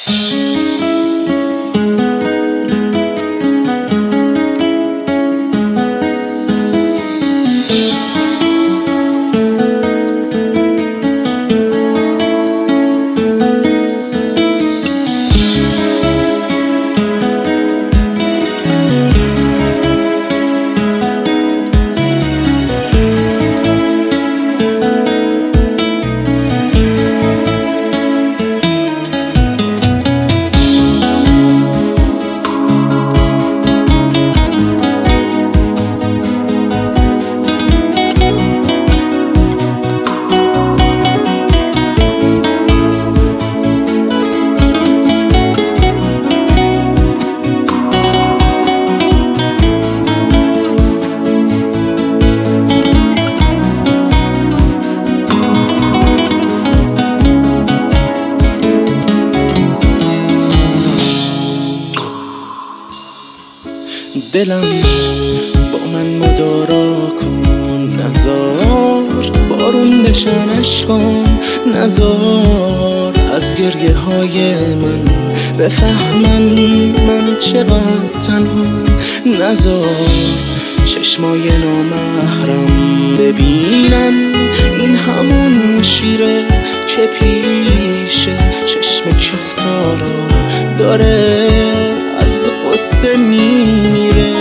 دلم با من مدارا کن، نزار بارون بشنش کن، نزار از گریه های من بفهمن من چقدر تنها، نزار چشمای نامحرم ببینن این همون شیره که پیش چشم کفتارا داره از قصه میمیره،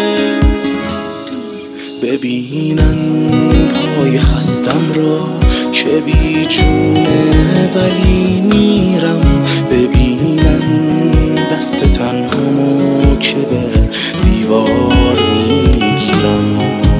ببینن پای خستم را که بی جونه ولی میرم، ببینن دست تنهامو که به دیوار میگیرم.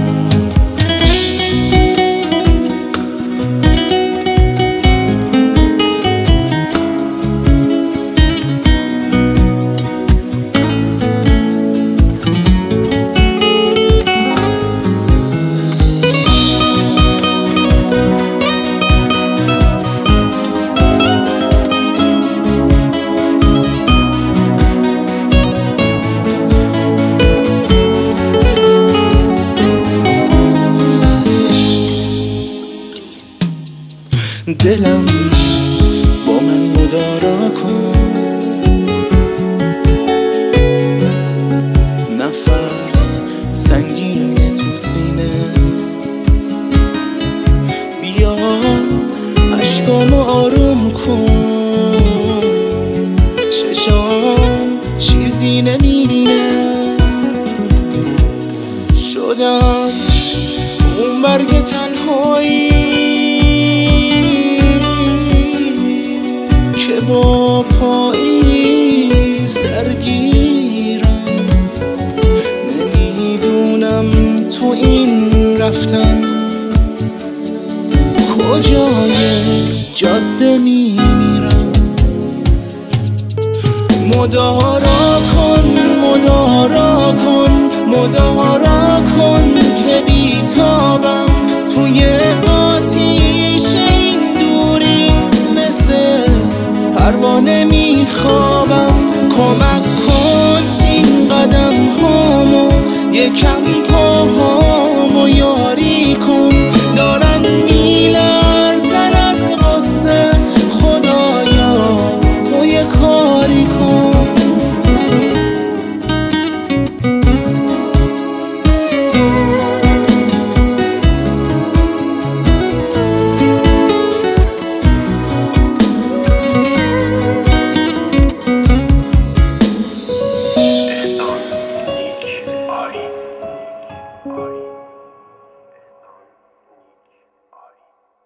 دلم با من مدارا کن، نفس سنگینه تو سینه، بیا عشقامو آروم کن، چشام چیزی نمیبینه، شدم اون برگ تنهایی با پاییز درگیرم، نمیدونم تو این رفتن کجای جاده میمیرم. مدارا کن مدارا کن مدارا کن که بیتابم توی آتیش این دوری، مثل پروانه میخوابم، کمک کن این قدم هامو یکم